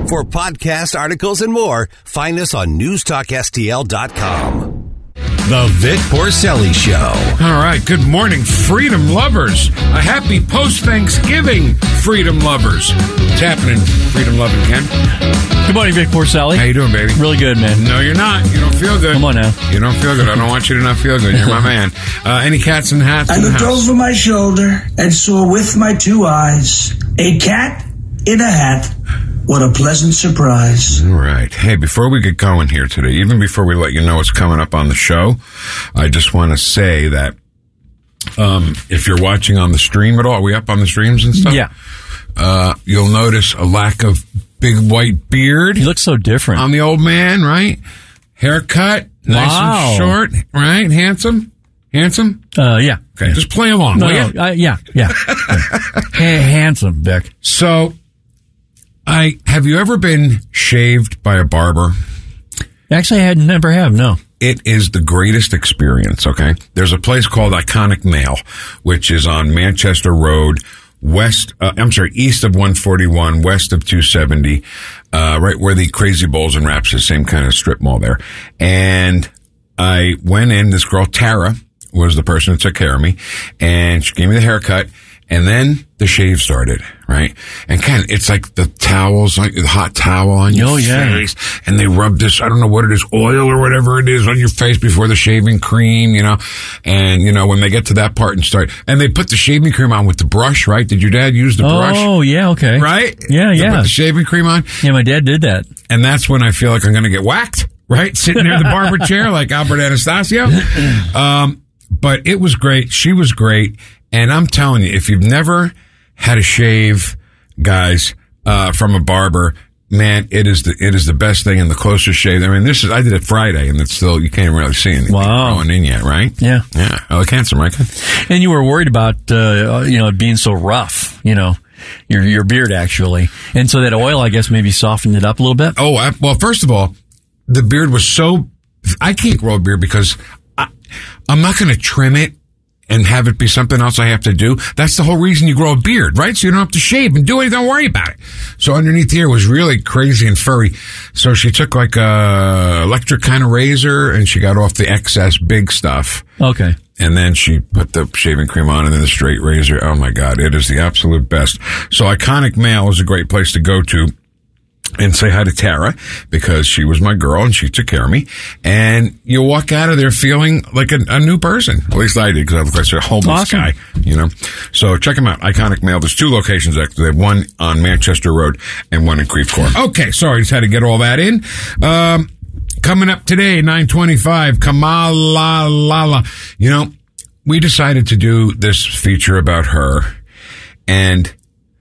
For podcast articles and more, find us on newstalkstl.com. The Vic Porcelli Show. All right, good morning, freedom lovers. A happy post-Thanksgiving, freedom lovers. What's happening, freedom loving Ken? Good morning, Vic Porcelli. How you doing, baby? Really good, man. No, you're not. You don't feel good. Come on now. You don't feel good. I don't want you to not feel good. You're my man. Any cats and hats I in the looked house? over my shoulder and saw with my two eyes a cat in a hat. What a pleasant surprise. All right. Hey, before we get going here today, even before we let you know what's coming up on the show, I just want to say that if you're watching on the stream at all, are we up on the streams and stuff? Yeah. You'll notice a lack of big white beard. You look so different. On the old man, right? Haircut, nice and short, right? Handsome? Yeah. Okay, just play along, will you? Yeah. Handsome, Vic. So, have you ever been shaved by a barber? Actually, I never have, no. It is the greatest experience, okay? There's a place called Iconic Male, which is on Manchester Road, east of 141, west of 270, right where the Crazy Bowls and Wraps is, same kind of strip mall there. And I went in, this girl, Tara, was the person who took care of me, and she gave me the haircut, and then the shave started, right? And Ken, it's like the towels, like the hot towel on your face, and they rub this, I don't know what it is, oil or whatever it is on your face before the shaving cream, and, when they get to that part and they put the shaving cream on with the brush, right? Did your dad use the brush? Oh, yeah, okay. Right? Yeah. Put the shaving cream on? Yeah, my dad did that. And that's when I feel like I'm going to get whacked, right? Sitting near the barber chair like Albert Anastasio. But it was great. She was great. And I'm telling you, if you've never had a shave, guys, from a barber, man, it is the best thing and the closest shave. I mean, I did it Friday and it's still, you can't really see anything going in yet, right? Yeah. Yeah. I look handsome, right? And you were worried about, it being so rough, your beard actually. And so that oil, I guess, maybe softened it up a little bit. Oh, well, first of all, the beard was I can't grow a beard because I'm not going to trim it and have it be something else I have to do. That's the whole reason you grow a beard, right? So you don't have to shave and do anything. Don't worry about it. So underneath here was really crazy and furry. So she took like a electric kind of razor and she got off the excess big stuff. Okay. And then she put the shaving cream on and then the straight razor. Oh my God. It is the absolute best. So Iconic Male is a great place to go to and say hi to Tara because she was my girl and she took care of me. And you walk out of there feeling like a new person. At least I did because I look like a homeless guy, So check them out. Iconic Male. There's two locations actually. They have one on Manchester Road and one in Creve Coeur. Okay, sorry, just had to get all that in. Coming up today, 9:25, Kamala Lala. We decided to do this feature about her, and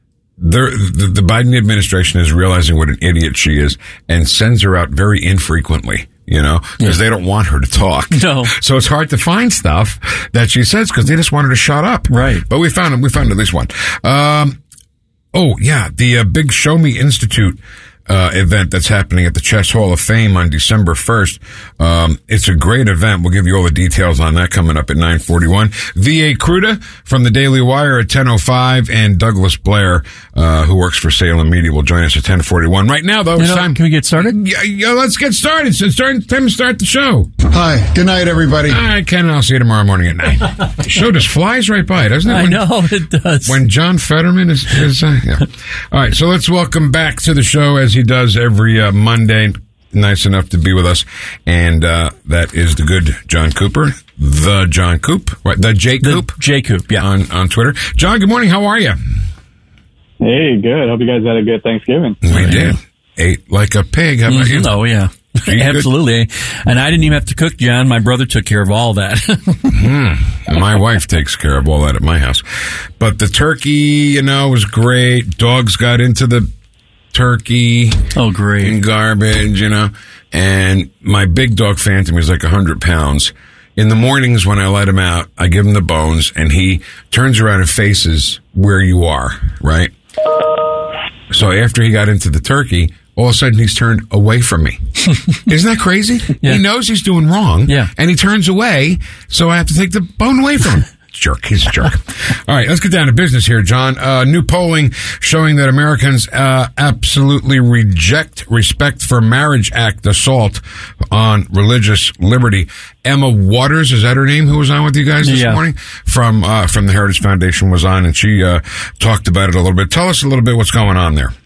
the Biden administration is realizing what an idiot she is and sends her out very infrequently, because they don't want her to talk. No. So it's hard to find stuff that she says because they just want her to shut up. Right. But we found at least one. The Big Show Me Institute event that's happening at the Chess Hall of Fame on December 1st. It's a great event. We'll give you all the details on that coming up at 9:41. V.A. Cruda from the Daily Wire at 10:05 and Douglas Blair, who works for Salem Media, will join us at 10:41. Right now, though, it's time. Can we get started? Yeah, let's get started. It's time to start the show. Hi. Good night, everybody. All right, Ken, and I'll see you tomorrow morning at 9. The show just flies right by, doesn't it? I know, it does. When John Fetterman is yeah. All right, so let's welcome back to the show as he does every Monday. Nice enough to be with us. And that is the good John Cooper, the John Coop, right? The J Coop. J Coop, yeah. On Twitter. John, good morning. How are you? Hey, good. Hope you guys had a good Thanksgiving. We did. Ate like a pig. How about you? Oh, yeah. Absolutely. And I didn't even have to cook, John. My brother took care of all that. My wife takes care of all that at my house. But the turkey, was great. Dogs got into the turkey. Oh, great. And garbage, And my big dog Phantom is like 100 pounds. In the mornings when I let him out, I give him the bones, and he turns around and faces where you are, right? So after he got into the turkey, all of a sudden he's turned away from me. Isn't that crazy? Yeah. He knows he's doing wrong, and he turns away, so I have to take the bone away from him. jerk. He's a jerk. All right, let's get down to business here, John. New polling showing that Americans absolutely reject Respect for Marriage Act assault on religious liberty. Emma Waters, is that her name, who was on with you guys this morning? From the Heritage Foundation was on, and she talked about it a little bit. Tell us a little bit what's going on there.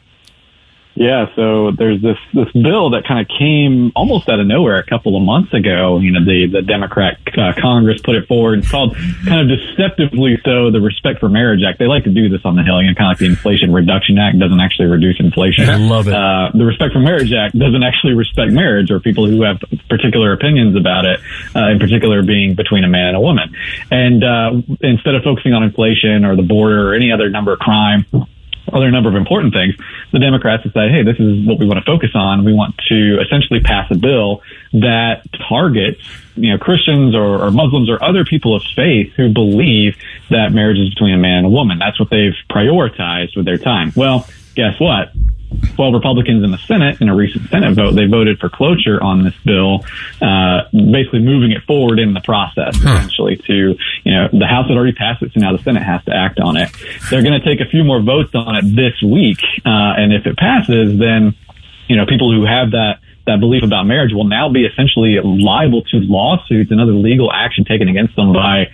Yeah, so there's this bill that kind of came almost out of nowhere a couple of months ago. You know, the Democrat Congress put it forward. It's called kind of deceptively so the Respect for Marriage Act. They like to do this on the Hill, kind of like the Inflation Reduction Act doesn't actually reduce inflation. I love it. The Respect for Marriage Act doesn't actually respect marriage or people who have particular opinions about it, in particular being between a man and a woman. And instead of focusing on inflation or the border or any other number of crime, other number of important things, the Democrats decide, hey, this is what we want to focus on. We want to essentially pass a bill that targets, Christians or Muslims or other people of faith who believe that marriage is between a man and a woman. That's what they've prioritized with their time. Well, guess what? 12 Republicans in the Senate, in a recent Senate vote, they voted for cloture on this bill, basically moving it forward in the process, essentially, to, the House had already passed it, so now the Senate has to act on it. They're going to take a few more votes on it this week, and if it passes, then, people who have that belief about marriage will now be essentially liable to lawsuits and other legal action taken against them by,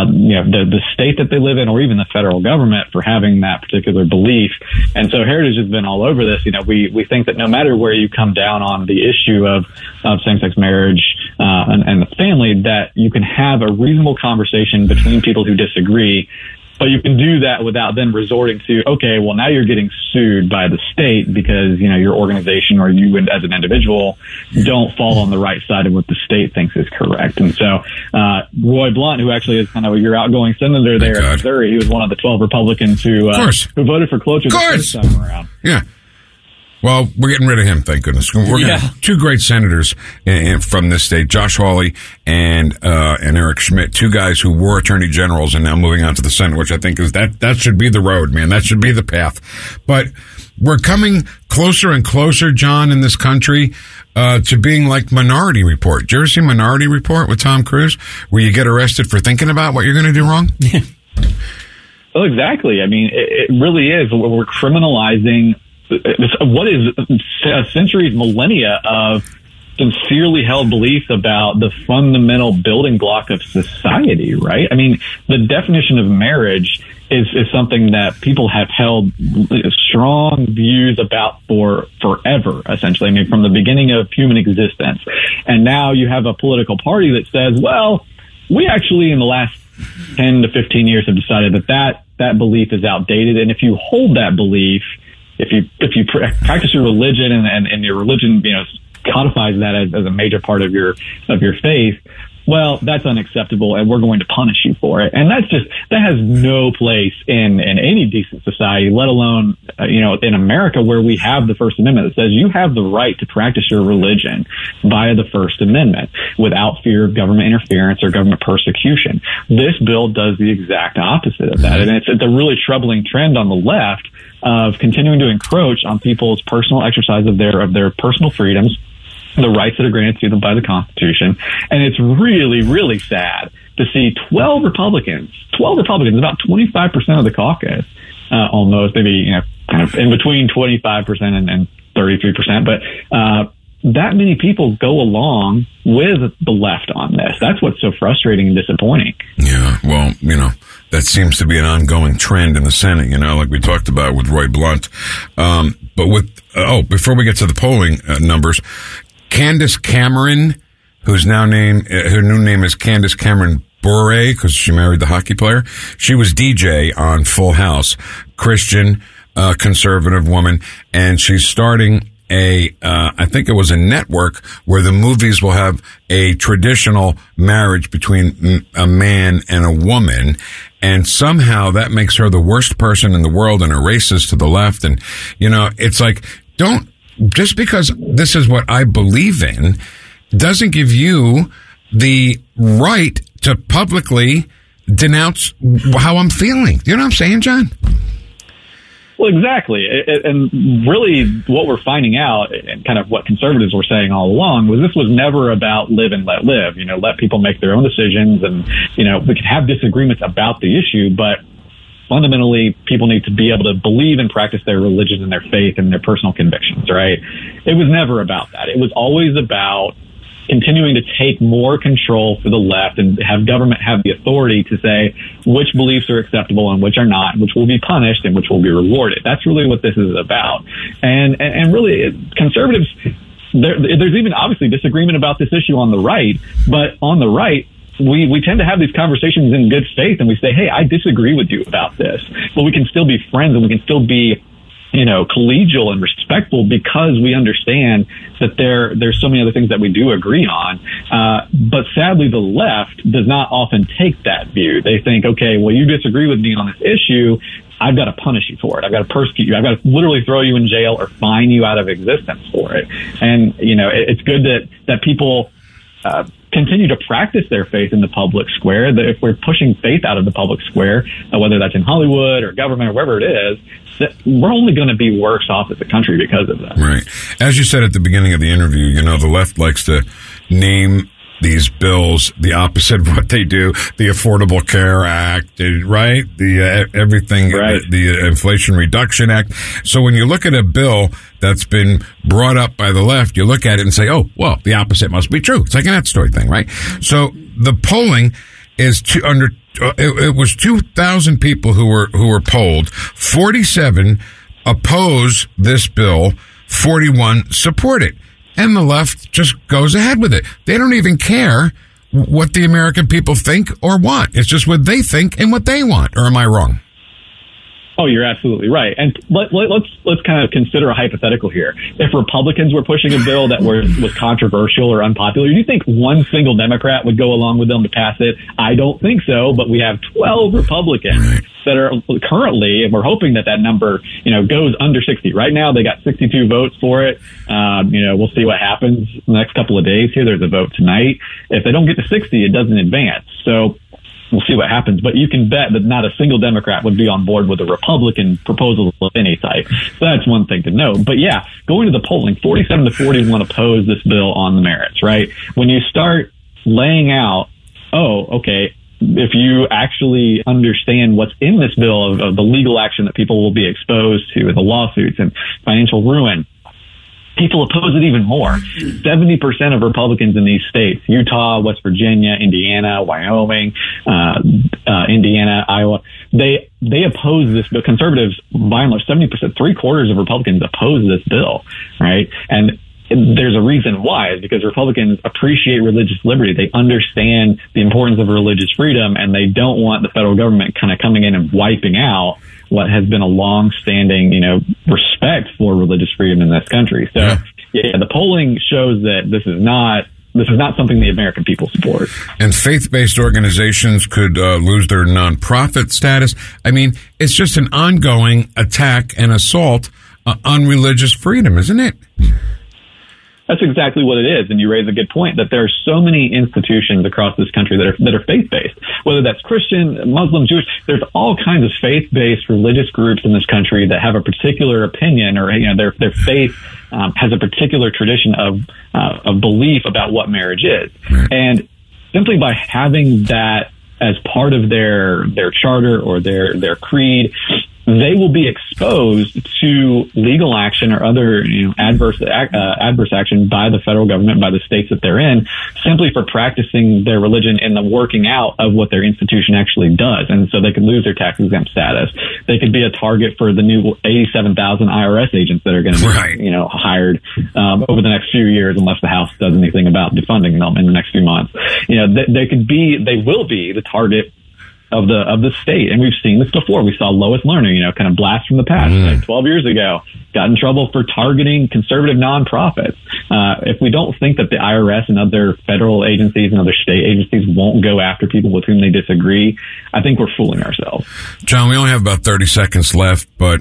the state that they live in or even the federal government for having that particular belief. And so Heritage has been all over this. We think that no matter where you come down on the issue of same-sex marriage and the family, that you can have a reasonable conversation between people who disagree. But you can do that without then resorting to, okay, well, now you're getting sued by the state because, your organization or you as an individual don't fall on the right side of what the state thinks is correct. And so Roy Blunt, who actually is kind of your outgoing senator there in Missouri, he was one of the 12 Republicans who voted for cloture the first time around. Yeah. Well, we're getting rid of him, thank goodness. We're going to have two great senators from this state, Josh Hawley and Eric Schmidt, two guys who were attorney generals and now moving on to the Senate, which I think is that should be the road, man. That should be the path. But we're coming closer and closer, John, in this country, to being like Minority Report. Did you ever see Minority Report with Tom Cruise, where you get arrested for thinking about what you're going to do wrong? Well, exactly. I mean, it really is. We're criminalizing what is centuries, millennia of sincerely held beliefs about the fundamental building block of society, right? I mean, the definition of marriage is something that people have held strong views about for forever, essentially. I mean, from the beginning of human existence. And now you have a political party that says, well, we actually in the last 10 to 15 years have decided that belief is outdated. And if you hold that belief, if you practice your religion and your religion, codifies that as a major part of your faith, well, that's unacceptable, and we're going to punish you for it. And that has no place in any decent society, let alone, in America, where we have the First Amendment that says you have the right to practice your religion via the First Amendment without fear of government interference or government persecution. This bill does the exact opposite of that. And it's a really troubling trend on the left of continuing to encroach on people's personal exercise of their personal freedoms, the rights that are granted to them by the Constitution. And it's really, really sad to see 12 Republicans, about 25% of the caucus, almost, maybe, kind of in between 25% and 33%, but that many people go along with the left on this. That's what's so frustrating and disappointing. Yeah, well, that seems to be an ongoing trend in the Senate, like we talked about with Roy Blunt. But before we get to the polling numbers, Candace Cameron, her new name is Candace Cameron Bure, because she married the hockey player. She was DJ on Full House, Christian, conservative woman, and she's starting I think it was a network where the movies will have a traditional marriage between a man and a woman. And somehow that makes her the worst person in the world and a racist to the left. And, it's like, just because this is what I believe in doesn't give you the right to publicly denounce how I'm feeling. You know what I'm saying, John? Well, exactly. And really what we're finding out, and kind of what conservatives were saying all along, was this was never about live and let live. Let people make their own decisions, and, we can have disagreements about the issue, but fundamentally, people need to be able to believe and practice their religion and their faith and their personal convictions, right? It was never about that. It was always about continuing to take more control for the left and have government have the authority to say which beliefs are acceptable and which are not, which will be punished and which will be rewarded. That's really what this is about. And really, conservatives, there's even obviously disagreement about this issue on the right, but on the right, we tend to have these conversations in good faith, and we say, hey, I disagree with you about this, but we can still be friends and we can still be, collegial and respectful, because we understand that there's so many other things that we do agree on. But sadly, the left does not often take that view. They think, okay, well, you disagree with me on this issue, I've got to punish you for it. I've got to persecute you. I've got to literally throw you in jail or fine you out of existence for it. And, it's good that people continue to practice their faith in the public square. That if we're pushing faith out of the public square, whether that's in Hollywood or government or wherever it is, that we're only going to be worse off as a country because of that. Right. As you said at the beginning of the interview, the left likes to name these bills the opposite of what they do. The Affordable Care Act, right? The everything, right. The Inflation Reduction Act. So when you look at a bill that's been brought up by the left, you look at it and say, oh, well, the opposite must be true. It's like an Ed story thing, right? So the polling is it was 2,000 people who were polled. 47 oppose this bill. 41 support it. And the left just goes ahead with it. They don't even care what the American people think or want. It's just what they think and what they want. Or am I wrong? Oh, you're absolutely right. And let's kind of consider a hypothetical here. If Republicans were pushing a bill that was controversial or unpopular, do you think one single Democrat would go along with them to pass it? I don't think so. But we have 12 Republicans that are currently, and we're hoping that number, goes under 60. Right now, they got 62 votes for it. We'll see what happens in the next couple of days here. There's a vote tonight. If they don't get to 60, it doesn't advance. So we'll see what happens, but you can bet that not a single Democrat would be on board with a Republican proposal of any type. So that's one thing to know. But yeah, going to the polling, 47 to 41 oppose this bill on the merits, right? When you start laying out, okay, if you actually understand what's in this bill of the legal action that people will be exposed to, the lawsuits and financial ruin, people oppose it even more. 70% of Republicans in these states, Utah, West Virginia, Indiana, Wyoming, Indiana, Iowa, they oppose this bill. Conservatives, by and large, 70%, 3/4 of Republicans oppose this bill, right? And there's a reason why, is because Republicans appreciate religious liberty. They understand the importance of religious freedom, and they don't want the federal government kind of coming in and wiping out what has been a long-standing, respect for religious freedom in this country. So, yeah, the polling shows that this is not something the American people support. And faith-based organizations could lose their nonprofit status. I mean, it's just an ongoing attack and assault on religious freedom, isn't it? That's exactly what it is, and you raise a good point that there are so many institutions across this country that are faith-based, whether that's Christian, Muslim, Jewish. There's all kinds of faith-based religious groups in this country that have a particular opinion, or their faith has a particular tradition of belief about what marriage is, and simply by having that as part of their charter or their creed, they will be exposed to legal action or other adverse action by the federal government, by the states that they're in, simply for practicing their religion and the working out of what their institution actually does. And so they could lose their tax-exempt status. They could be a target for the new 87,000 IRS agents that are going to be hired over the next few years, unless the House does anything about defunding them in the next few months. They will be the target of the state. And we've seen this before. We saw Lois Lerner, kind of blast from the past, like 12 years ago, got in trouble for targeting conservative nonprofits. If we don't think that the IRS and other federal agencies and other state agencies won't go after people with whom they disagree, I think we're fooling ourselves. John, we only have about 30 seconds left, but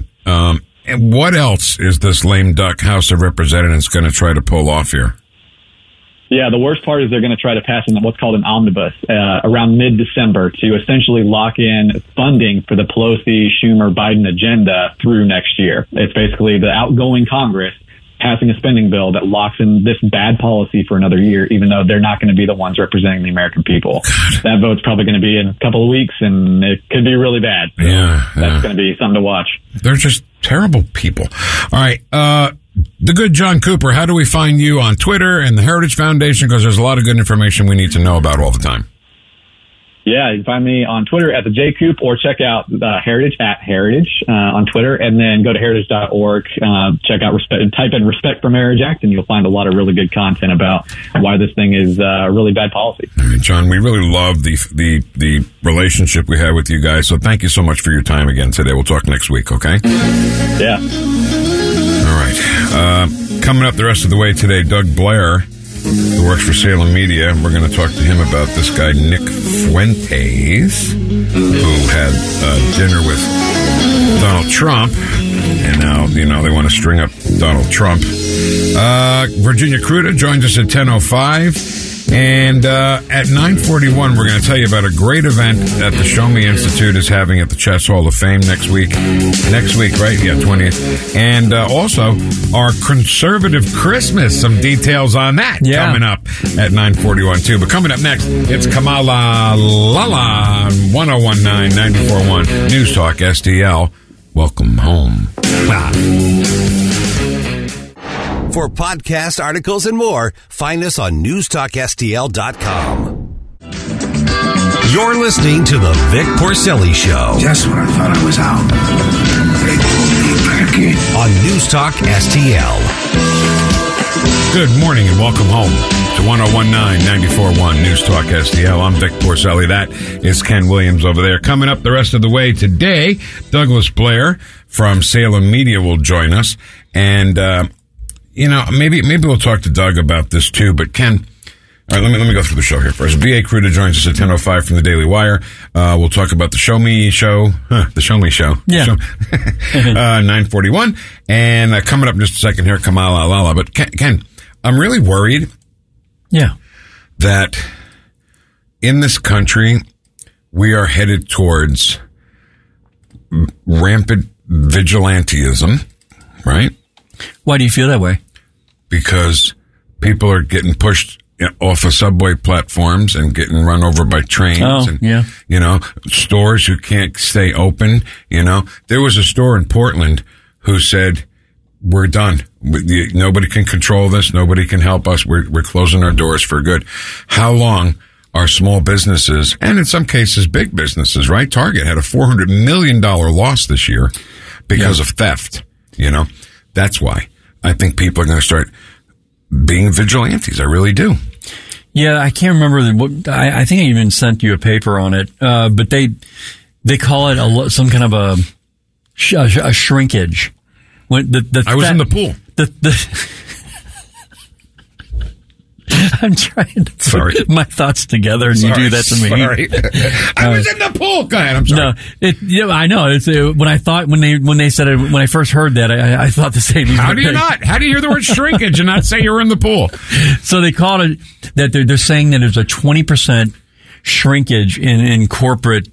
what else is this lame duck House of Representatives going to try to pull off here? Yeah, the worst part is they're going to try to pass in what's called an omnibus around mid-December to essentially lock in funding for the Pelosi, Schumer, Biden agenda through next year. It's basically the outgoing Congress passing a spending bill that locks in this bad policy for another year, even though they're not going to be the ones representing the American people. God. That vote's probably going to be in a couple of weeks, and it could be really bad. So that's going to be something to watch. They're just terrible people. All right. The good John Cooper, how do we find you on Twitter and the Heritage Foundation? Because there's a lot of good information we need to know about all the time. Yeah, you can find me on Twitter at the JCoop, or check out Heritage at Heritage on Twitter, and then go to heritage.org, check out type in Respect for Marriage Act, and you'll find a lot of really good content about why this thing is a really bad policy. All right, John, we really love the relationship we have with you guys, so thank you so much for your time again today. We'll talk next week, okay? Yeah. All right. Coming up the rest of the way today, Doug Blair, who works for Salem Media. We're going to talk to him about this guy, Nick Fuentes, who had dinner with Donald Trump, and now, they want to string up Donald Trump. Virginia Kruta joins us at 10:05. And at 9:41, we're going to tell you about a great event that the Show Me Institute is having at the Chess Hall of Fame next week. Next week, right? Yeah, 20th. And also, our conservative Christmas, some details on that coming up at 9:41, too. But coming up next, it's Kamala Lala on 101.9, 94.1 News Talk STL. Welcome home. For podcast articles and more, find us on newstalkstl.com. You're listening to the Vic Porcelli Show. Just when I thought I was out, they pulled me back in. On News Talk STL. Good morning and welcome home to 101.9, 94.1 News Talk STL. I'm Vic Porcelli. That is Ken Williams over there. Coming up the rest of the way today, Douglas Blair from Salem Media will join us. And, maybe we'll talk to Doug about this too, but Ken, all right, let me go through the show here first. V.A. Kruta joins us at 10:05 from the Daily Wire. We'll talk about the Show Me Show. The Show Me Show. Yeah. 9:41. And coming up in just a second here, Kamala Lala. But Ken, I'm really worried. Yeah. That in this country, we are headed towards rampant vigilantism, right? Why do you feel that way? Because people are getting pushed off of subway platforms and getting run over by trains. Stores who can't stay open. There was a store in Portland who said, we're done. Nobody can control this. Nobody can help us. We're closing our doors for good. How long are small businesses, and in some cases big businesses, right? Target had a $400 million loss this year because of theft. That's why I think people are going to start being vigilantes. I really do. Yeah, I can't remember. I think I even sent you a paper on it, but they call it some kind of a shrinkage. I was in the pool. I'm trying to put my thoughts together, and you do that to me. Sorry. I was in the pool. Go ahead. I'm sorry. No, I know. It's when I said it, when I first heard that, I thought the same. How do you hear the word shrinkage and not say you were in the pool? So they call it that they're saying that there's a 20% shrinkage in corporate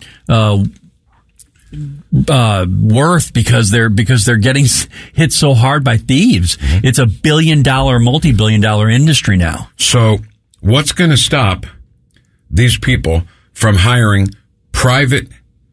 worth because they're getting hit so hard by thieves. Mm-hmm. It's a multi-billion-dollar industry now. So what's going to stop these people from hiring private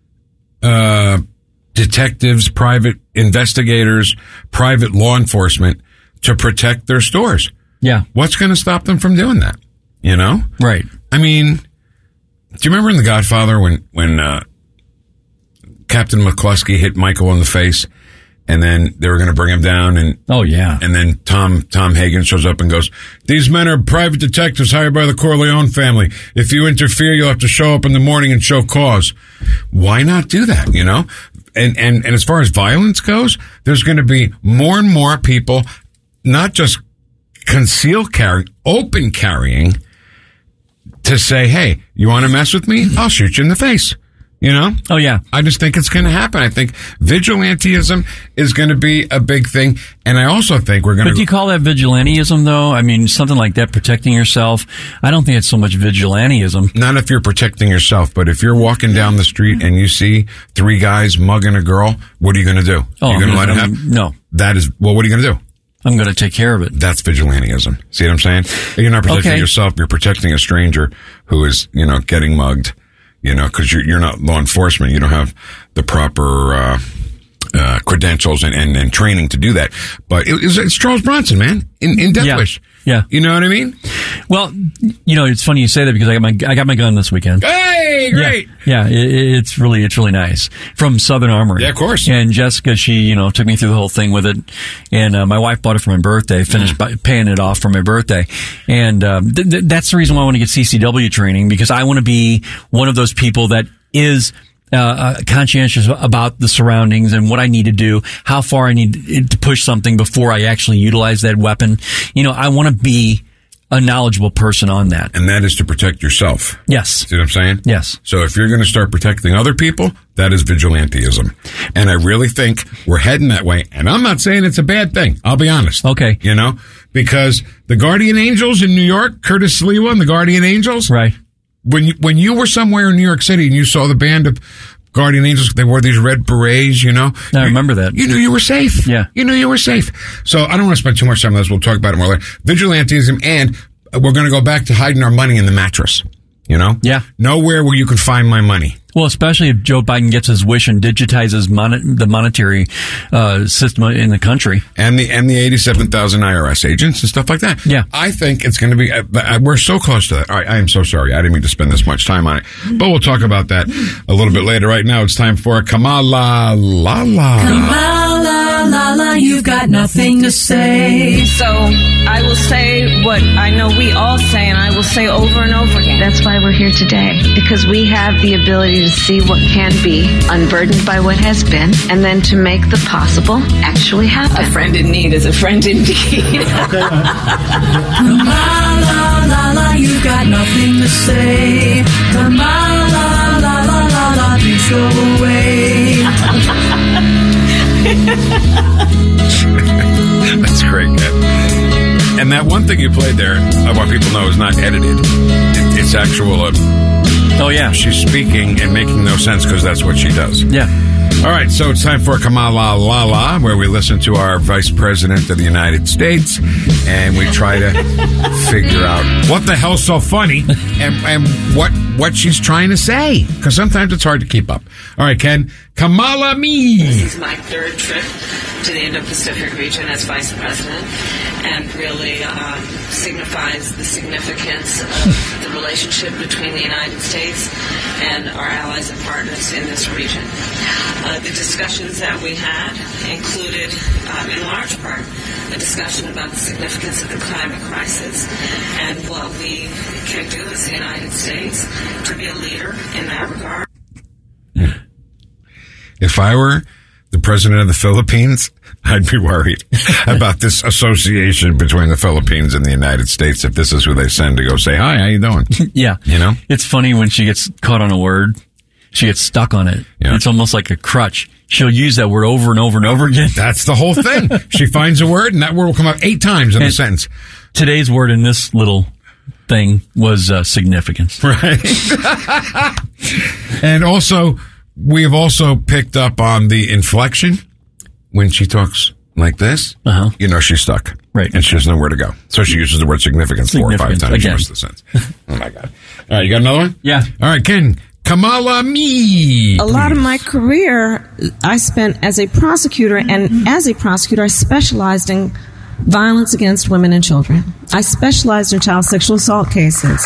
detectives, private investigators, private law enforcement to protect their stores? Yeah. What's going to stop them from doing that? Right. I mean, do you remember in The Godfather when Captain McCluskey hit Michael in the face, and then they were going to bring him down, and and then Tom Hagen shows up and goes, "These men are private detectives hired by the Corleone family. If you interfere, you'll have to show up in the morning and show cause." Why not do that? And as far as violence goes, there's going to be more and more people, not just concealed carrying, open carrying, to say, "Hey, you want to mess with me? I'll shoot you in the face." You know? Oh, yeah. I just think it's going to happen. I think vigilantism is going to be a big thing. And I also think we're going to... But do you call that vigilantism, though? I mean, something like that, protecting yourself. I don't think it's so much vigilantism. Not if you're protecting yourself, but if you're walking down the street and you see 3 guys mugging a girl, what are you going to do? Oh, you're going to let it happen? No. That is... Well, what are you going to do? I'm going to take care of it. That's vigilantism. See what I'm saying? You're not protecting yourself. You're protecting a stranger who is, getting mugged. Because you're not law enforcement. You don't have the proper credentials and training to do that. But it's Charles Bronson, man, in Death Wish. Yeah. You know what I mean? Well, it's funny you say that because I got my gun this weekend. Hey, great. Yeah, it's really nice. From Southern Armory. Yeah, of course. And Jessica, she, took me through the whole thing with it. And my wife bought it for my birthday, finished paying it off for my birthday. And that's the reason why I want to get CCW training, because I want to be one of those people that is conscientious about the surroundings and what I need to do, how far I need to push something before I actually utilize that weapon. I want to be a knowledgeable person on that. And that is to protect yourself. Yes. See what I'm saying? Yes. So if you're going to start protecting other people, that is vigilantism. And I really think we're heading that way. And I'm not saying it's a bad thing. I'll be honest. Okay. Because the Guardian Angels in New York, Curtis Sliwa and the Guardian Angels. Right. When you were somewhere in New York City and you saw the band of Guardian Angels, they wore these red berets, I remember that. You knew you were safe. Yeah. You knew you were safe. So I don't want to spend too much time on this. We'll talk about it more later. Vigilantism, and we're going to go back to hiding our money in the mattress. Yeah. Nowhere where you can find my money. Well, especially if Joe Biden gets his wish and digitizes the monetary system in the country. And the 87,000 IRS agents and stuff like that. Yeah. I think it's going to be, we're so close to that. All right, I am so sorry. I didn't mean to spend this much time on it. But we'll talk about that a little bit later. Right now, it's time for Kamala Lala. Kamala Lala, you've got nothing to say. So I will say what I know we all say, and I will say over and over again. That's why we're here today, because we have the ability to see what can be, unburdened by what has been, and then to make the possible actually happen. A friend in need is a friend indeed. Kamala Lala, you've got nothing to say. Kamala Lala, please go away. That's great, man. And that one thing you played there, I want people to know, is not edited. It's actual. Oh, yeah. She's speaking and making no sense because that's what she does. Yeah. All right, so it's time for Kamala Lala, where we listen to our Vice President of the United States, and we try to figure out what the hell's so funny and what she's trying to say, because sometimes it's hard to keep up. All right, Ken, Kamala me. This is my 3rd trip to the Indo-Pacific region as Vice President, and really signifies the significance of the relationship between the United States and our allies and partners in this region. The discussions that we had included, in large part, a discussion about the significance of the climate crisis and what we can do as the United States to be a leader in that regard. If I were the president of the Philippines, I'd be worried about this association between the Philippines and the United States if this is who they send to go say, hi, how you doing? Yeah. It's funny when she gets caught on a word. She gets stuck on it. Yeah. It's almost like a crutch. She'll use that word over and over and over again. That's the whole thing. She finds a word, and that word will come out 8 times in a sentence. Today's word in this little thing was significance. Right. And also, we've also picked up on the inflection when she talks like this. Uh-huh. She's stuck. Right. And she doesn't know where to go. So she uses the word significance 4 or 5 times again. most of the sense. Oh, my God. All right, you got another one? Yeah. All right, Ken. Kamala me. A lot of my career I spent as a prosecutor, and as a prosecutor I specialized in violence against women and children. I specialized in child sexual assault cases.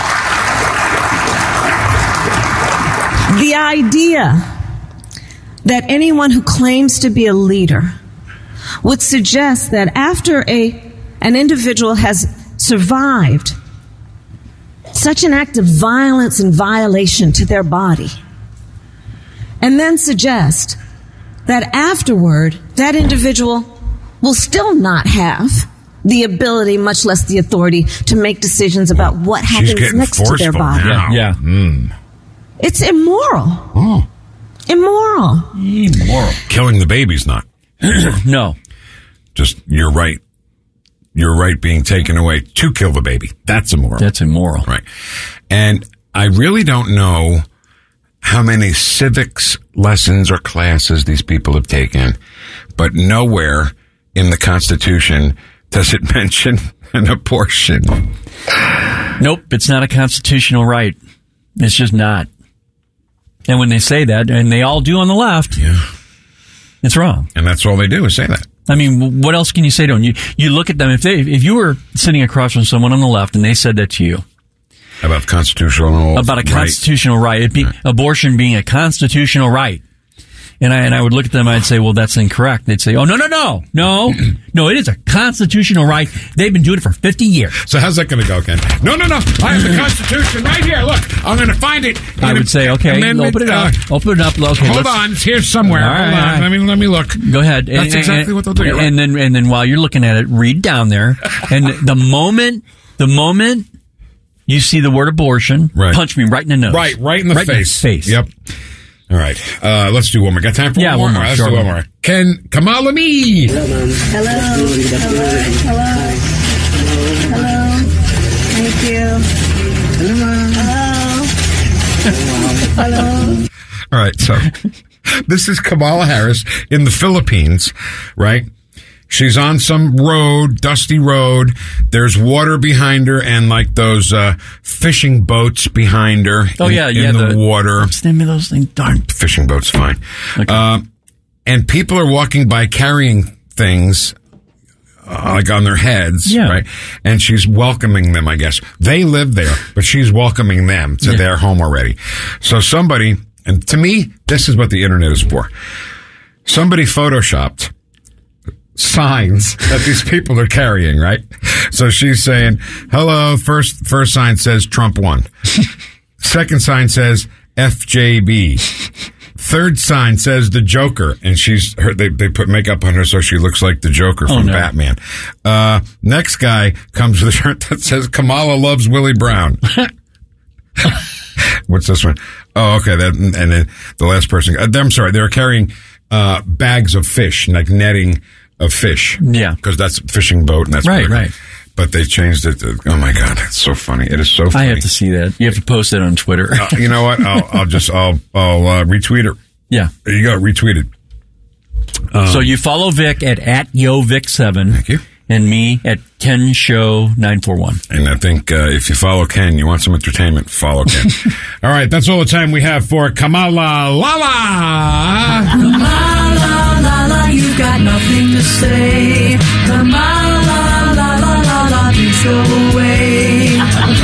The idea that anyone who claims to be a leader would suggest that after an individual has survived such an act of violence and violation to their body, and then suggest that afterward that individual will still not have the ability, much less the authority, to make decisions about what happens next to their body. Now. Yeah. It's immoral. Oh. Immoral. Immoral. Killing the baby's not. No. Just, you're right. Your right being taken away to kill the baby. That's immoral. That's immoral. Right. And I really don't know how many civics lessons or classes these people have taken, but nowhere in the Constitution does it mention an abortion. Nope, it's not a constitutional right. It's just not. And when they say that, and they all do on the left, it's wrong. And that's all they do is say that. I mean, what else can you say to them? You look at them, if you were sitting across from someone on the left and they said that to you. About constitutional right. Abortion being a constitutional right. And I would look at them, I'd say, well, that's incorrect. They'd say, oh, no, it is a constitutional right. They've been doing it for 50 years. So how's that going to go, Ken? No, I have the Constitution right here. Look, I'm going to find it. I would say, okay, open it up. Open it up. Okay, hold on, it's here somewhere. Hold on. Let me look. Go ahead. That's exactly what they'll do. And then while you're looking at it, read down there. And the moment you see the word abortion, punch me right in the nose. Right in the face. Yep. All right. Let's do one more. Got time for one more? One more. All right, let's do one more. Ken Kamalani. Hello. Thank you. Hello. All right. So this is Kamala Harris in the Philippines, right? She's on some road, dusty road. There's water behind her and like those fishing boats behind her. Oh, in the water. What's the name of those things? Darn. Fishing boats, fine. Okay. And people are walking by carrying things like on their heads, right? And she's welcoming them, I guess. They live there, but she's welcoming them to their home already. So somebody, and to me, this is what the internet is for. Somebody photoshopped signs that these people are carrying, right? So she's saying, hello, first sign says Trump won. Second sign says FJB. Third sign says the Joker, and they put makeup on her so she looks like the Joker from Batman. Next guy comes with a shirt that says Kamala loves Willie Brown. What's this one? Oh, okay. And then the last person, I'm sorry, they were carrying bags of fish, like netting of fish. Yeah. Because that's a fishing boat and that's right. But they changed it to, oh my God, it's so funny. It is so funny. I have to see that. You have to post it on Twitter. You know what? I'll retweet it. Yeah. There you go, retweeted. So you follow Vic at YoVic7. Thank you. And me at Ken Show 941. And I think if you follow Ken, you want some entertainment, follow Ken. All right, that's all the time we have for Kamala Lala. Kamala Lala, you got nothing to say. Kamala Lala, please go away.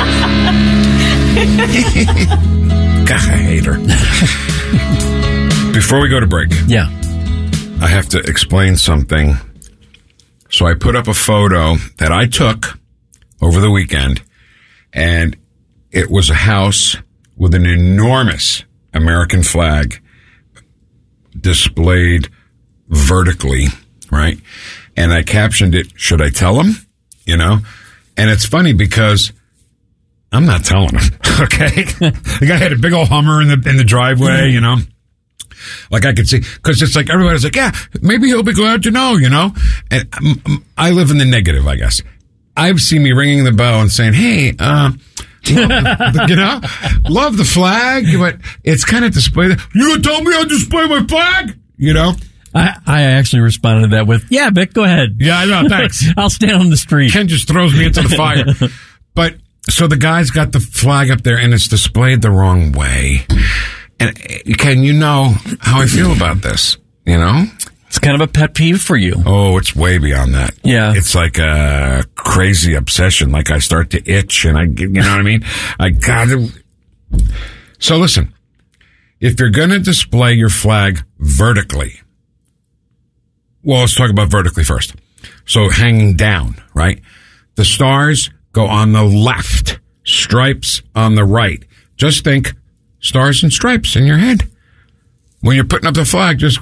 God, I hate her. Before we go to break, I have to explain something. So I put up a photo that I took over the weekend, and it was a house with an enormous American flag displayed vertically, right? And I captioned it, should I tell him? You know? And it's funny because I'm not telling him, okay? The guy had a big old Hummer in the driveway, you know? Like I could see, because it's like everybody's like, yeah, maybe he'll be glad to know, you know? And I live in the negative, I guess. I've seen me ringing the bell and saying, hey, you know, love the flag, but it's kind of displayed. You gonna tell me I'll display my flag? You know? I actually responded to that with, yeah, Vic, go ahead. Yeah, I know, thanks. I'll stand on the street. Ken just throws me into the fire. But, so the guy's got the flag up there and it's displayed the wrong way. And Ken, you know how I feel about this, you know? It's kind of a pet peeve for you. Oh, it's way beyond that. Yeah. It's like a crazy obsession. Like I start to itch and you know what I mean? I gotta. So listen, if you're going to display your flag vertically, well, let's talk about vertically first. So hanging down, right? The stars go on the left, stripes on the right. Just think stars and stripes in your head. When you're putting up the flag, just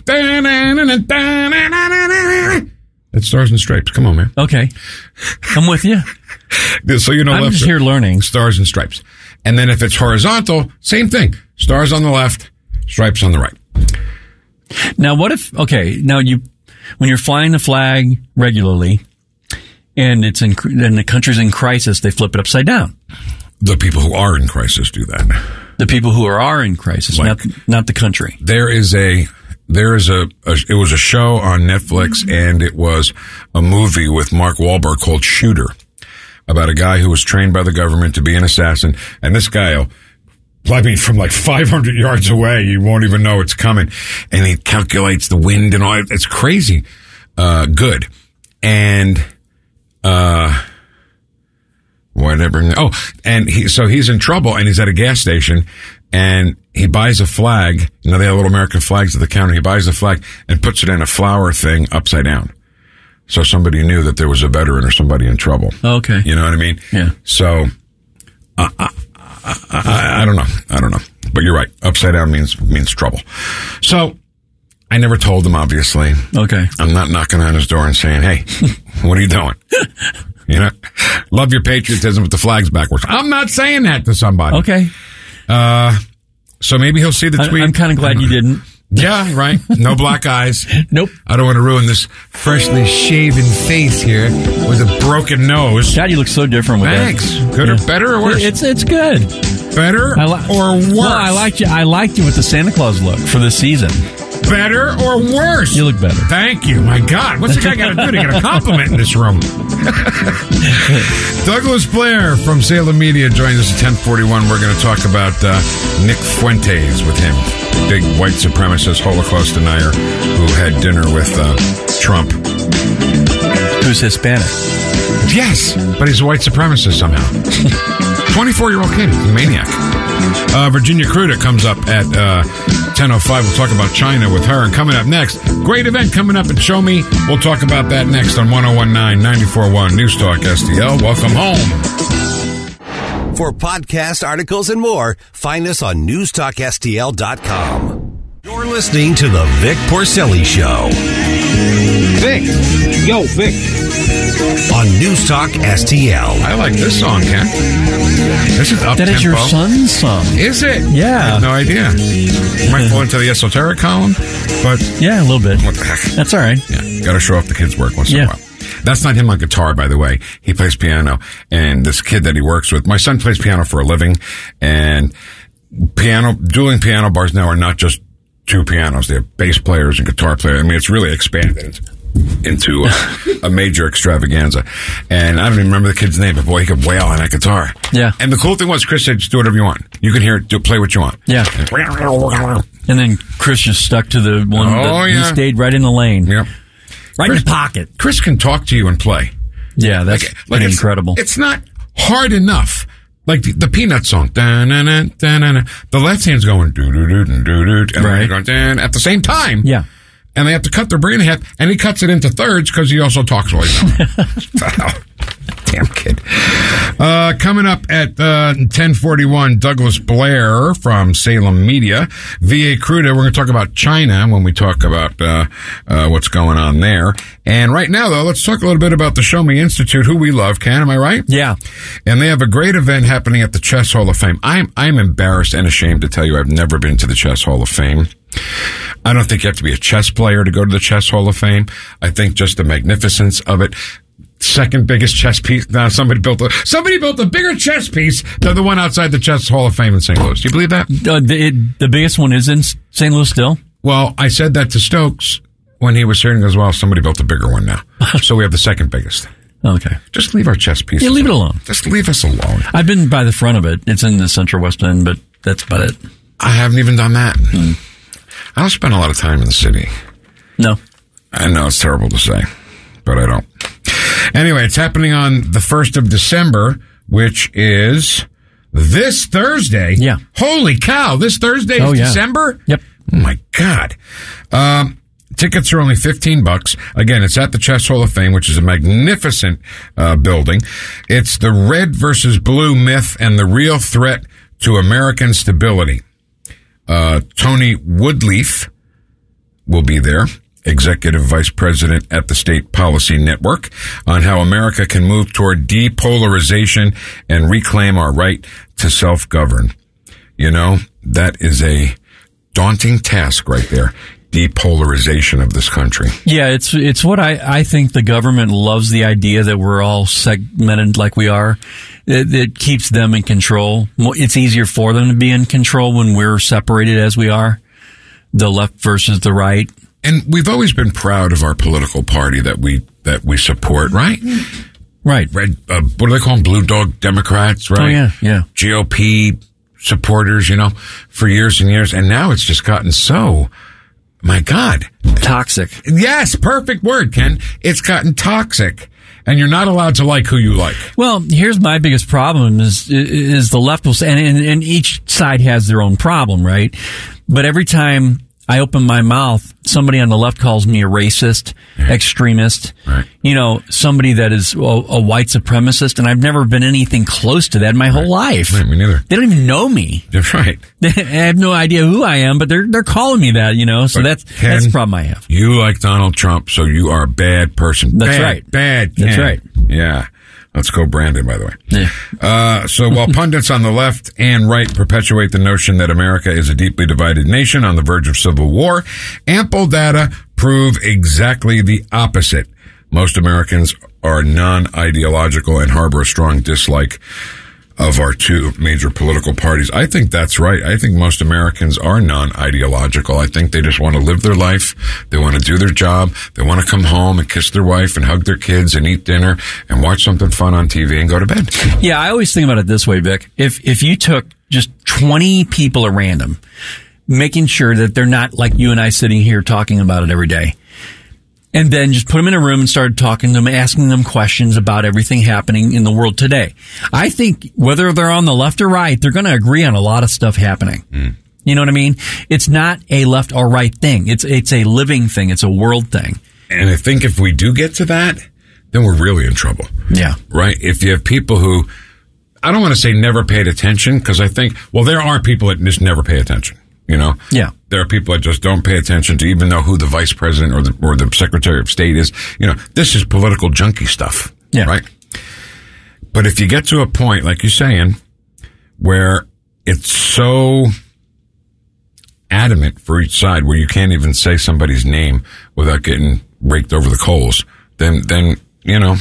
it's stars and stripes. Come on, man. Okay. I'm with you. So you know, I'm just here learning. Stars and stripes. And then if it's horizontal, same thing. Stars on the left, stripes on the right. Now, what if, when you're flying the flag regularly and and the country's in crisis, they flip it upside down. The people who are in crisis do that. The people who are in crisis, not the country. It was a show on Netflix, and it was a movie with Mark Wahlberg called Shooter, about a guy who was trained by the government to be an assassin. And this guy, from like 500 yards away, you won't even know it's coming. And he calculates the wind and all. It's crazy. Good. And, whatever. Oh, and he's in trouble, and he's at a gas station, and he buys a flag. They have little American flags at the counter. He buys the flag and puts it in a flower thing upside down. So somebody knew that there was a veteran or somebody in trouble. Okay. You know what I mean? Yeah. So, I don't know. But you're right. Upside down means trouble. So, I never told him, obviously. Okay. I'm not knocking on his door and saying, hey, what are you doing? Love your patriotism with the flags backwards. I'm not saying that to somebody. Okay. So maybe he'll see the tweet. I'm kind of glad you didn't. Yeah, right. No black eyes. Nope. I don't want to ruin this freshly shaven face here with a broken nose. God, you look so different with Thanks. that. Good or better or worse? It's good. Better or worse? Well, I liked you with the Santa Claus look for this season. Better or worse? You look better. Thank you. My God. What's the guy got to do to get a compliment in this room? Douglas Blair from Salem Media joins us at 10:41. We're going to talk about Nick Fuentes with him, big white supremacist Holocaust denier who had dinner with Trump. Who's Hispanic? Yes, but he's a white supremacist somehow. 24-year-old kid. He's a maniac. Virginia Kruta comes up at 10:05. We'll talk about China with her. And coming up next, great event coming up at Show Me. We'll talk about that next on 101.9, 94.1 News Talk STL. Welcome home. For podcast articles and more, find us on newstalkstl.com. You're listening to the Vic Porcelli Show. Vic. Yo, Vic. On News Talk STL. I like this song, Ken. This is up-tempo. That is your son's song. Is it? Yeah. I have no idea. Might fall into the esoteric column, but... Yeah, a little bit. What the heck? That's all right. Yeah, got to show off the kid's work once in a while. That's not him on guitar, by the way. He plays piano. And this kid that he works with, my son plays piano for a living, and dueling piano bars now are not just two pianos. They have bass players and guitar players. I mean, it's really expanded into a major extravaganza. And I don't even remember the kid's name, but boy, he could wail on that guitar. Yeah. And the cool thing was, Chris said, just do whatever you want. You can hear it, play what you want. Yeah. And then Chris just stuck to the one that he stayed right in the lane. Yep. Right in the pocket. Chris can talk to you and play. Yeah, that's incredible. It's not hard enough. Like the Peanut song. Da-na-na, da-na-na. The left hand's going do-do-do-do-do-do. And they're going dan at the same time. Yeah. And they have to cut their brain in half, and he cuts it into thirds because he also talks while he's damn kid. Coming up at 10:41, Douglas Blair from Salem Media. V.A. Kruta, we're going to talk about China when we talk about what's going on there. And right now, though, let's talk a little bit about the Show Me Institute, who we love, Ken, am I right? Yeah. And they have a great event happening at the Chess Hall of Fame. I'm embarrassed and ashamed to tell you I've never been to the Chess Hall of Fame. I don't think you have to be a chess player to go to the Chess Hall of Fame. I think just the magnificence of it. Second biggest chess piece. Now somebody built a bigger chess piece than the one outside the Chess Hall of Fame in St. Louis. Do you believe that? The biggest one is in St. Louis still? Well, I said that to Stokes when he was here, and he goes, well, somebody built a bigger one now. So we have the second biggest. Okay. Just leave our chess pieces. Yeah, leave it alone. Just leave us alone. I've been by the front of it. It's in the Central West End, but that's about it. I haven't even done that. I don't spend a lot of time in the city. No. I know it's terrible to say, but I don't. Anyway, it's happening on the 1st of December, which is this Thursday. Yeah. Holy cow, this Thursday is December? Yep. Oh, my God. Tickets are only $15. Again, it's at the Chess Hall of Fame, which is a magnificent building. It's the red versus blue myth and the real threat to American stability. Tony Woodleaf will be there. executive vice president at the State Policy Network, on how America can move toward depolarization and reclaim our right to self-govern. You know, that is a daunting task right there. Depolarization of this country. Yeah, it's what I think the government loves, the idea that we're all segmented like we are. It keeps them in control. It's easier for them to be in control when we're separated as we are, the left versus the right. And we've always been proud of our political party that we support, right? Right. Red, what do they call them? Blue Dog Democrats, right? Oh, yeah. GOP supporters, you know, for years and years. And now it's just gotten so, my God. Toxic. Yes, perfect word, Ken. It's gotten toxic. And you're not allowed to like who you like. Well, here's my biggest problem is the left will say, and each side has their own problem, right? But every time I open my mouth, somebody on the left calls me a racist, extremist, right. You know, somebody that is a white supremacist, and I've never been anything close to that in my whole life. Right, me neither. They don't even know me. That's right. I have no idea who I am, but they're calling me that, you know, so but that's the problem I have. You like Donald Trump, so you are a bad person. That's right. Bad Ken. That's right. Yeah. Let's go Brandon, by the way. Yeah. So while pundits on the left and right perpetuate the notion that America is a deeply divided nation on the verge of civil war, ample data prove exactly the opposite. Most Americans are non-ideological and harbor a strong dislike of our two major political parties. I think that's right. I think most Americans are non-ideological. I think they just want to live their life. They want to do their job. They want to come home and kiss their wife and hug their kids and eat dinner and watch something fun on TV and go to bed. Yeah, I always think about it this way, Vic. If you took just 20 people at random, making sure that they're not like you and I sitting here talking about it every day, and then just put them in a room and started talking to them, asking them questions about everything happening in the world today. I think whether they're on the left or right, they're going to agree on a lot of stuff happening. You know what I mean? It's not a left or right thing. It's a living thing. It's a world thing. And I think if we do get to that, then we're really in trouble. Yeah. Right? If you have people who, I don't want to say never paid attention, because I think, well, there are people that just never pay attention. You know? Yeah. There are people that just don't pay attention to even know who the vice president or the secretary of state is. You know, this is political junkie stuff. Yeah. Right? But if you get to a point, like you're saying, where it's so adamant for each side where you can't even say somebody's name without getting raked over the coals, then, you know,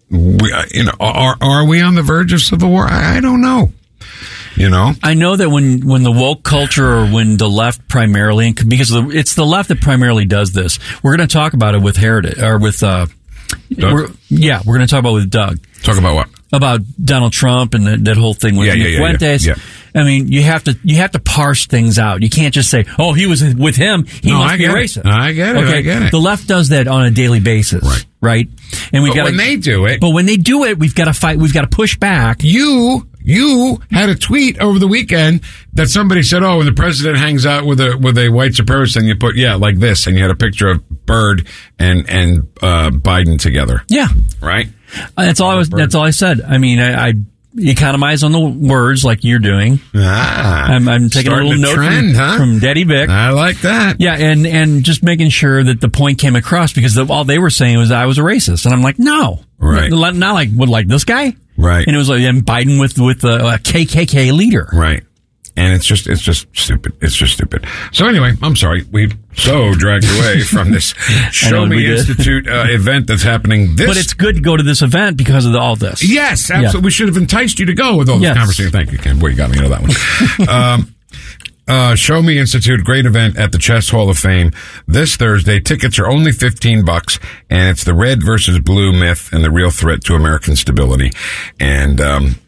are we on the verge of civil war? I don't know. You know, I know that when the woke culture, or when the left primarily, because it's the left that primarily does this. We're going to talk about it with Heritage, or with Doug? we're going to talk about it with Doug. Talk about what? About Donald Trump and that whole thing with Fuentes. Yeah. I mean, you have to parse things out. You can't just say, "Oh, he was with him. He must be racist." I get it. Okay? I get it. The left does that on a daily basis, right? And we got when they do it, but when they do it, we've got to fight. We've got to push back. You had a tweet over the weekend that somebody said, "Oh, when the president hangs out with a white supremacist," and you put like this, and you had a picture of Byrd and Biden together. Yeah, right. That's all I said. I mean, I economize on the words like you're doing. I'm taking a little note from Daddy Vic. I like that. Yeah, and just making sure that the point came across, because all they were saying was I was a racist, and I'm like, no, right? Not like this guy. Right. And it was like, and Biden with a KKK leader. Right. And it's just stupid. It's just stupid. So anyway, I'm sorry. We so dragged away from this Show Me Institute event that's happening this. But it's good to go to this event because of all this. Yes, absolutely. Yeah. We should have enticed you to go with all this conversation. Thank you, Ken. Boy, you got me into that one. Show Me Institute, great event at the Chess Hall of Fame this Thursday. Tickets are only $15, and it's the red versus blue myth and the real threat to American stability. And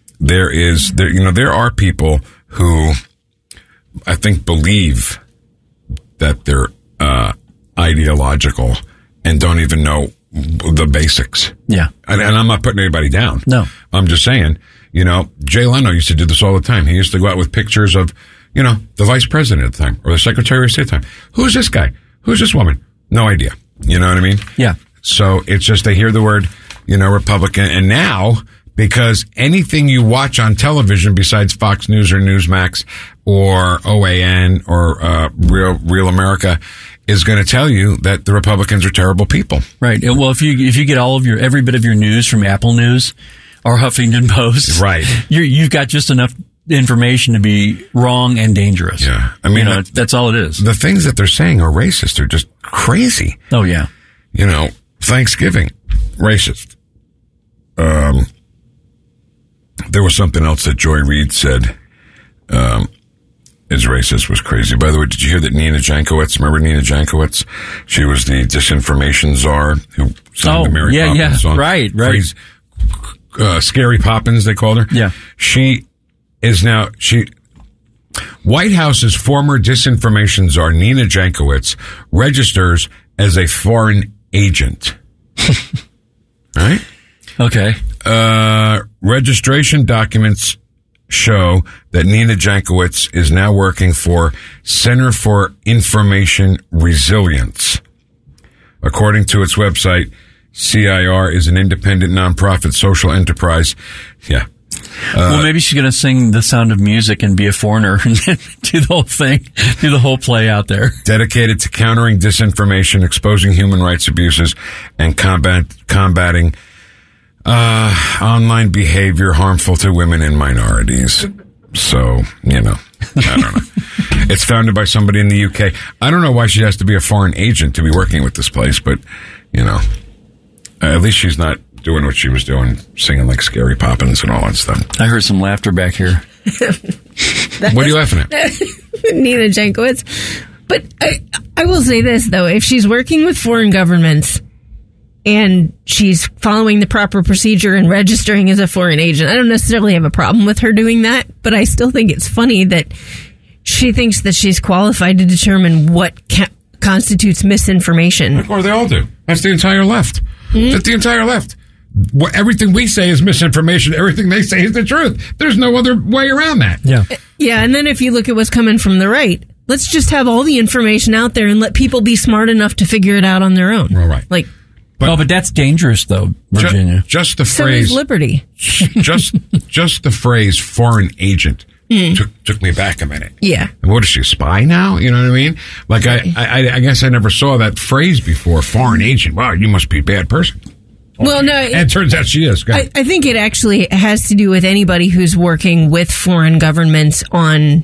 there are people who I think believe that they're ideological and don't even know the basics. Yeah. And I'm not putting anybody down. No. I'm just saying, Jay Leno used to do this all the time. He used to go out with pictures of, the vice president at the time or the secretary of state at the time. Who's this guy? Who's this woman? No idea. You know what I mean? Yeah. So it's just they hear the word, Republican. And now, because anything you watch on television besides Fox News or Newsmax or OAN or Real America, is going to tell you that the Republicans are terrible people. Right. Well, if you get every bit of your news from Apple News or Huffington Post, right, you've got just enough information to be wrong and dangerous. Yeah, I mean, that's all it is. The things that they're saying are racist. They're just crazy. Oh yeah. Thanksgiving, racist. There was something else that Joy Reid said is racist, was crazy. By the way, did you hear that Nina Jankowicz, remember Nina Jankowicz? She was the disinformation czar who sang the Mary Poppins song. Right. Crazy, Scary Poppins, they called her. Yeah. She is now, White House's former disinformation czar, Nina Jankowicz, registers as a foreign agent. Right? Okay. Registration documents show that Nina Jankowicz is now working for Center for Information Resilience. According to its website, CIR is an independent nonprofit social enterprise. Yeah. Well, maybe she's going to sing The Sound of Music and be a foreigner and do the whole thing, do the whole play out there. Dedicated to countering disinformation, exposing human rights abuses, and combating online behavior harmful to women and minorities. So, I don't know. It's founded by somebody in the UK. I don't know why she has to be a foreign agent to be working with this place, but, at least she's not doing what she was doing, singing like Scary Poppins and all that stuff. I heard some laughter back here. What are you laughing at? Nina Jankowicz. But I will say this, though. If she's working with foreign governments and she's following the proper procedure and registering as a foreign agent, I don't necessarily have a problem with her doing that, but I still think it's funny that she thinks that she's qualified to determine what constitutes misinformation. Or they all do. That's the entire left. Mm-hmm. That's the entire left. Everything we say is misinformation. Everything they say is the truth. There's no other way around that. Yeah. Yeah, and then if you look at what's coming from the right, let's just have all the information out there and let people be smart enough to figure it out on their own. All right. But that's dangerous, though, Virginia. Just the phrase. So is liberty. just the phrase foreign agent took me back a minute. Yeah. And what is she, a spy now? You know what I mean? Like, I guess I never saw that phrase before, foreign agent. Wow, you must be a bad person. Well, no. And it turns out she is. I think it actually has to do with anybody who's working with foreign governments on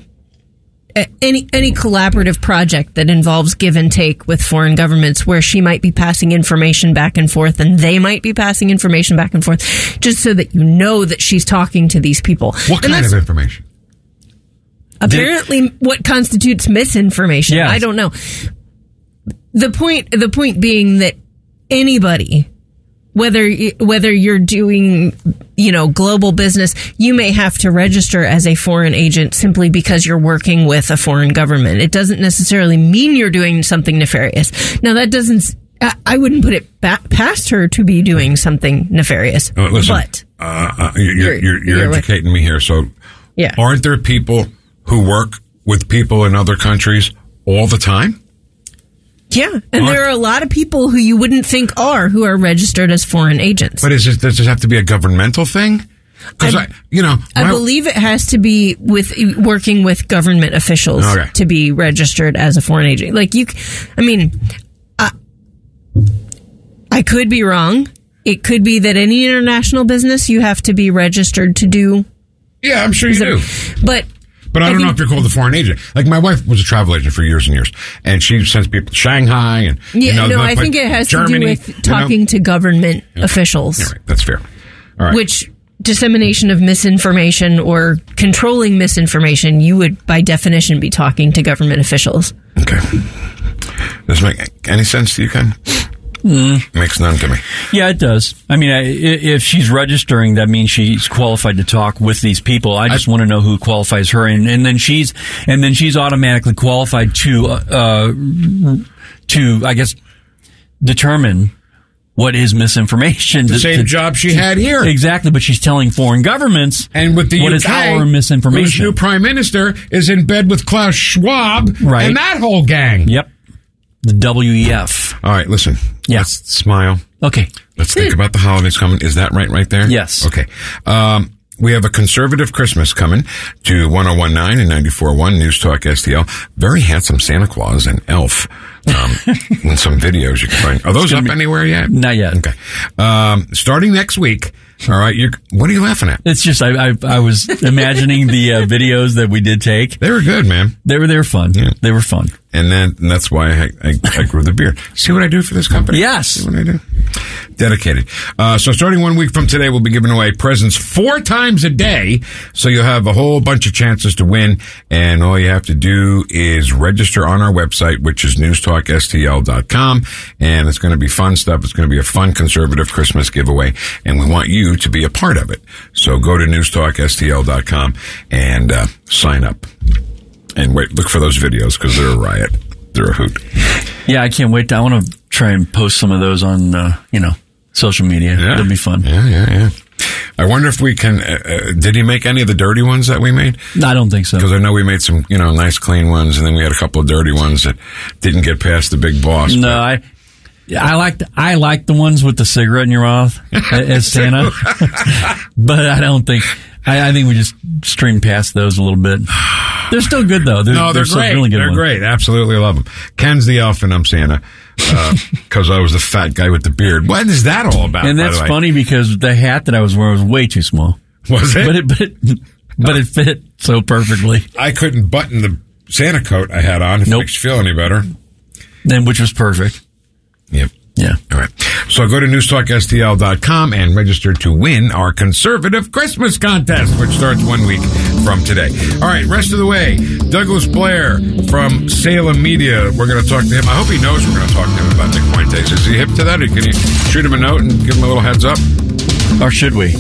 any collaborative project that involves give and take with foreign governments, where she might be passing information back and forth and they might be passing information back and forth, just so that you know that she's talking to these people. What kind of information? Apparently, what constitutes misinformation. Yes. I don't know. The point being that anybody, whether you're doing, global business, you may have to register as a foreign agent simply because you're working with a foreign government. It doesn't necessarily mean you're doing something nefarious. Now, that doesn't, I wouldn't put it past her to be doing something nefarious. Listen, but you're educating me here. So, yeah. Aren't there people who work with people in other countries all the time? Yeah, and there are a lot of people who you wouldn't think who are registered as foreign agents. But does this have to be a governmental thing? Because I believe it has to be with working with government officials to be registered as a foreign agent. I could be wrong. It could be that any international business you have to be registered to do. Yeah, I'm sure you do. But I don't know if you're called a foreign agent. Like, my wife was a travel agent for years and years, and she sends people to Shanghai and I think it has Germany, to do with talking to government officials. Yeah, right. That's fair. All right. Which dissemination of misinformation or controlling misinformation, you would by definition be talking to government officials. Okay. Does it make any sense to you, Ken? Makes none to me. Yeah, it does. I mean, if she's registering, that means she's qualified to talk with these people. I just want to know who qualifies her, and then she's automatically qualified to I guess determine what is misinformation. The same job she had here. Exactly, but she's telling foreign governments and with the what UK, is our misinformation. Whose new prime minister is in bed with Klaus Schwab and that whole gang. Yep. The WEF. All right, listen. Yeah. Let's smile. Okay. Let's think about the holidays coming. Is that right there? Yes. Okay. we have a conservative Christmas coming to 101.9 and 94.1 News Talk STL. Very handsome Santa Claus and elf. And some videos you can find. Are those up anywhere yet? Not yet. Okay. Starting next week. All right. What are you laughing at? It's just, I was imagining the videos that we did take. They were good, man. They were fun. Yeah. They were fun. And that's why I grew the beard. See what I do for this company? Yes. See what I do? Dedicated. So starting 1 week from today, we'll be giving away presents 4 times a day. So you'll have a whole bunch of chances to win. And all you have to do is register on our website, which is newstalkstl.com. And it's going to be fun stuff. It's going to be a fun conservative Christmas giveaway. And we want you to be a part of it. So go to newstalkstl.com and sign up. And look for those videos because they're a riot. They're a hoot. Yeah, I can't wait. I want to try and post some of those on, social media. Yeah. It'll be fun. Yeah. I wonder if we can, did he make any of the dirty ones that we made? No, I don't think so. Because I know we made some, nice clean ones, and then we had a couple of dirty ones that didn't get past the big boss. No, I like the ones with the cigarette in your mouth as Santa. But I don't think, I think we just streamed past those a little bit. They're still good, though. They're great. Really good they're ones. Great. Absolutely love them. Ken's the elf and I'm Santa. Because I was the fat guy with the beard. What is that all about? And that's funny because the hat that I was wearing was way too small. Was it? But it fit so perfectly. I couldn't button the Santa coat I had on. If it makes you feel any better. Then, which was perfect. Yep. Yeah. All right. So go to newstalkstl.com and register to win our conservative Christmas contest, which starts 1 week from today. All right. Rest of the way, Douglas Blair from Salem Media. We're going to talk to him. I hope he knows we're going to talk to him about Nick Fuentes. Is he hip to that? Or can you shoot him a note and give him a little heads up? Or should we?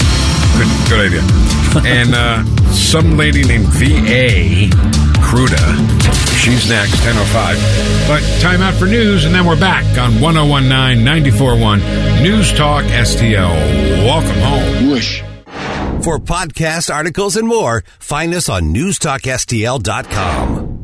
Good idea. And some lady named V.A. Cruda. She's next, 10:05. But time out for news, and then we're back on 101.9, 94.1 News Talk STL. Welcome home. Whoosh. For podcast articles and more, find us on newstalkstl.com.